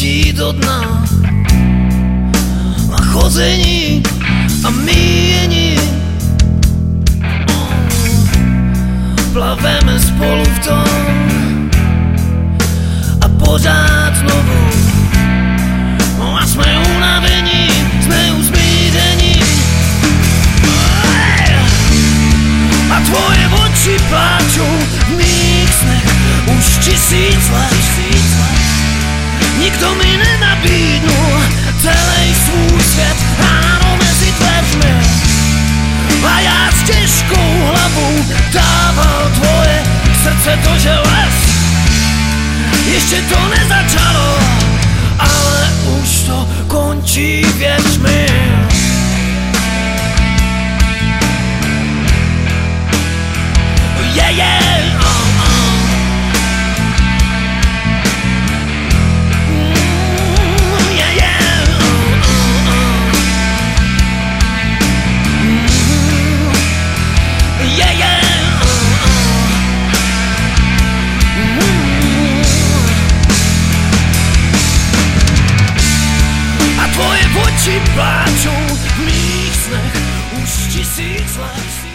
pustí do dna na chození a míjení. Plaveme spolu v tom a pořád znovu. A sme unavení, sme uzmíření. A tvoje oči pláčou v mých snech už 1000 let. Nikto mi nenabídnul celý svůj svět, áno mezi dveřmi. A já s těžkou hlavou dával tvoje srdce do želez. Ještě to nezačalo, ale už to končí, věř mi. Yeah, yeah, yeah, yeah, yeah, yeah, A tvoje oči pláčou v mých snech už 1000 let.